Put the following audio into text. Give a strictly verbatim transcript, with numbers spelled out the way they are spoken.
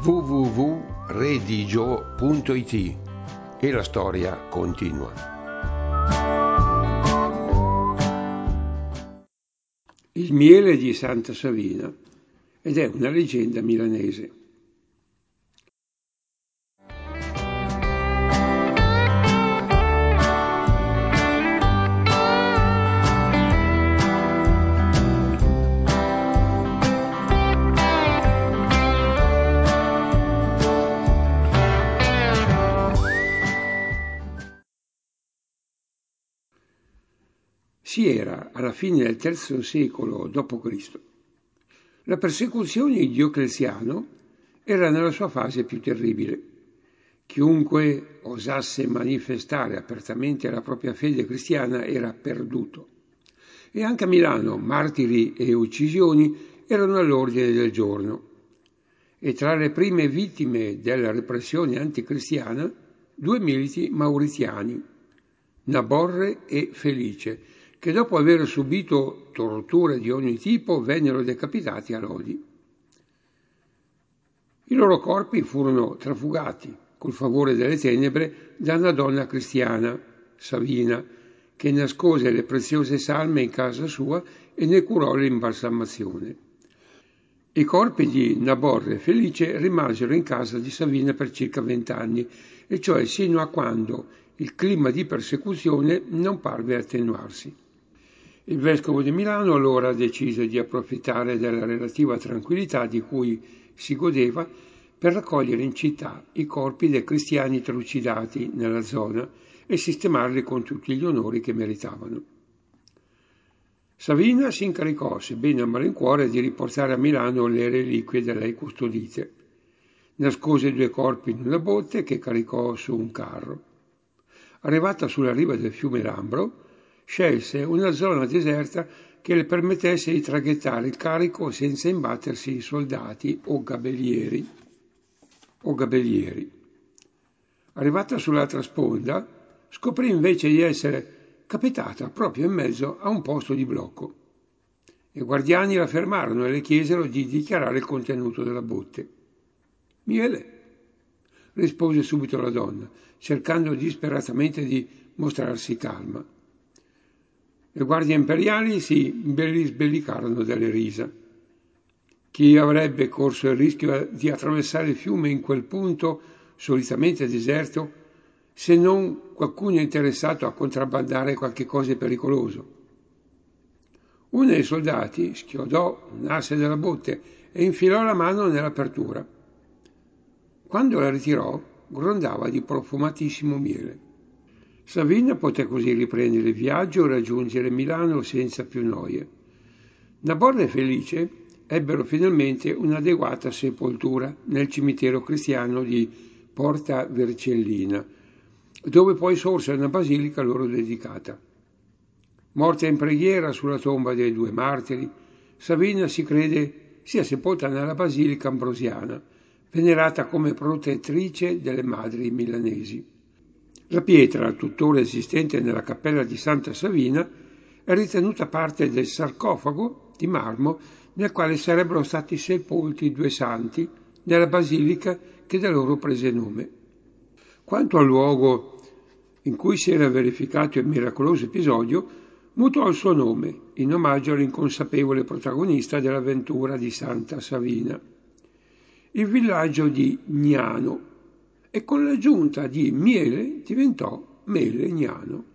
w w w punto redigio punto it e la storia continua. Il miele di Santa Savina, ed è una leggenda milanese. Si era alla fine del terzo secolo dopo Cristo. La persecuzione di Diocleziano era nella sua fase più terribile. Chiunque osasse manifestare apertamente la propria fede cristiana era perduto. E anche a Milano martiri e uccisioni erano all'ordine del giorno. E tra le prime vittime della repressione anticristiana, due militi mauritiani, Naborre e Felice, che dopo aver subito torture di ogni tipo vennero decapitati a Lodi. I loro corpi furono trafugati, col favore delle tenebre, da una donna cristiana, Savina, che nascose le preziose salme in casa sua e ne curò l'imbalsamazione. I corpi di Naborre e Felice rimasero in casa di Savina per circa vent'anni, e cioè sino a quando il clima di persecuzione non parve attenuarsi. Il vescovo di Milano allora decise di approfittare della relativa tranquillità di cui si godeva per raccogliere in città i corpi dei cristiani trucidati nella zona e sistemarli con tutti gli onori che meritavano. Savina si incaricò, sebbene a malincuore, di riportare a Milano le reliquie da lei custodite. Nascose due corpi in una botte che caricò su un carro. Arrivata sulla riva del fiume Lambro, scelse una zona deserta che le permettesse di traghettare il carico senza imbattersi i soldati o gabellieri. O gabellieri. Arrivata sull'altra sponda, scoprì invece di essere capitata proprio in mezzo a un posto di blocco. I guardiani la fermarono e le chiesero di dichiarare il contenuto della botte. Miele, rispose subito la donna, cercando disperatamente di mostrarsi calma. Le guardie imperiali si sbellicarono dalle risa. Chi avrebbe corso il rischio di attraversare il fiume in quel punto solitamente deserto, se non qualcuno interessato a contrabbandare qualche cosa di pericoloso? Uno dei soldati schiodò un asse della botte e infilò la mano nell'apertura. Quando la ritirò, grondava di profumatissimo miele. Savina poté così riprendere il viaggio e raggiungere Milano senza più noie. Naborre e Felice ebbero finalmente un'adeguata sepoltura nel cimitero cristiano di Porta Vercellina, dove poi sorse una basilica loro dedicata. Morta in preghiera sulla tomba dei due martiri, Savina si crede sia sepolta nella basilica ambrosiana, venerata come protettrice delle madri milanesi. La pietra, tuttora esistente nella cappella di Santa Savina, è ritenuta parte del sarcofago di marmo nel quale sarebbero stati sepolti due santi nella basilica che da loro prese nome. Quanto al luogo in cui si era verificato il miracoloso episodio, mutò il suo nome in omaggio all'inconsapevole protagonista dell'avventura di Santa Savina. Il villaggio di Gnano, e con l'aggiunta di Miele diventò Melegnano.